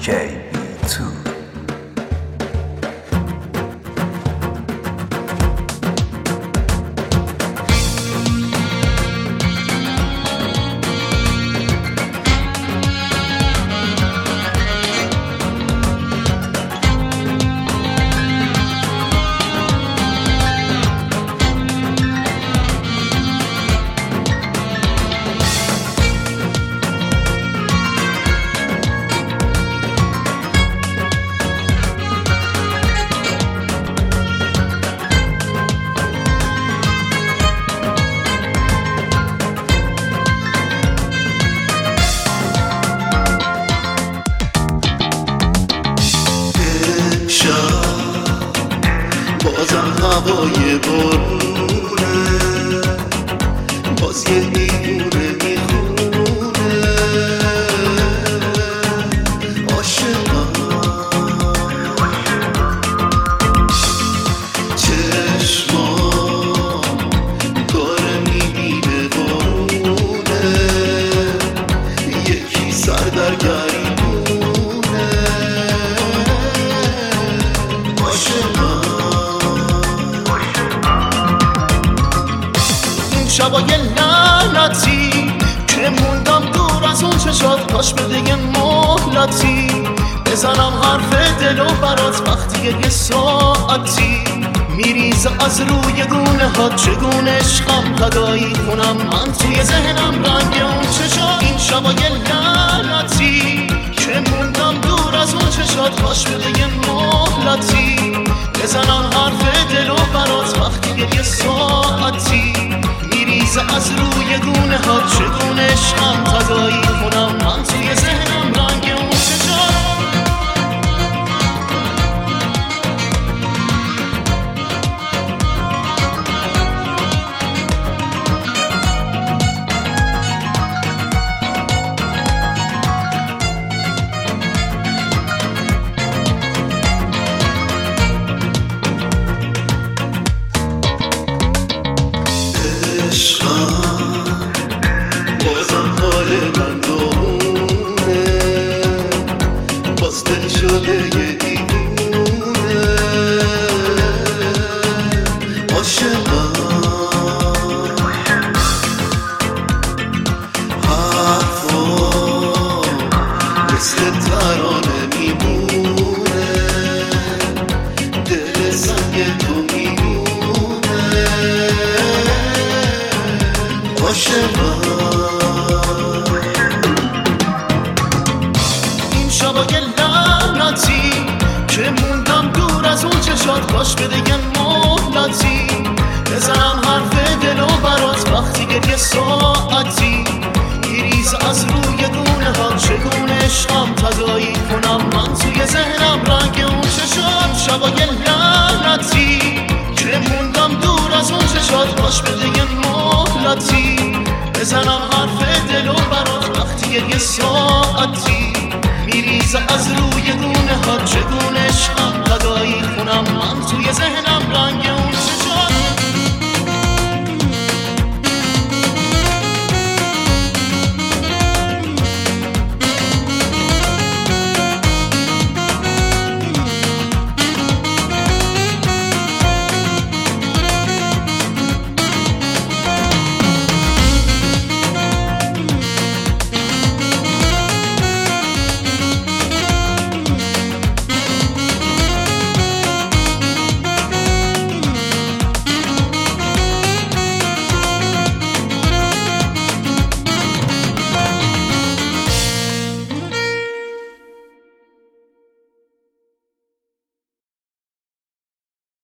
KB2. بازم هوای بارونه، باز یه دیوونه میخونه عاشقم. چشمام داره میبینه بارونه، یکی سر در گریبونه عاشقم. شبای لعنتی که موندم دور از اون چشات، کاش بده یه مهلتی بزنم حرف دلو برات وقتی یه ساعتی میریزه از روی گونه ها. چگونه عشقم تدایی کنم من توی ذهنم رنگ اون چشات. این شبای لعنتی که موندم دور از اون چشات، کاش بده یه مهلتی بزنم حرف دلو برات وقتی یه ساعتی میریزه از روی گونه ها. چگونه عشقم تدایی کنم من توی ذهنم رنگ اون چشات. بازم حال من دومونه، باز دل شده یه دیوونه عاشقم. حرفا مثل ترانه میمونه، دل سنگ تو میمونه عاشقم. این شبای لعنتی که موندم دور از اون چشات، کاش بده یه مهلتی بزنم حرف دلو برات وقتی یه ساعتی میریز از روی گونه ها. چگونه عشقم تدایی کنم من توی ذهنم رنگ اون چشات. شبای لعنتی که موندم دور از اون چشات، کاش بده یه مهلتی بزنم حرف دلو برات وقتی یه ساعتی میریزه از روی گونه ها. چگونه عشقم تدایی کنم من توی ذهنم رنگ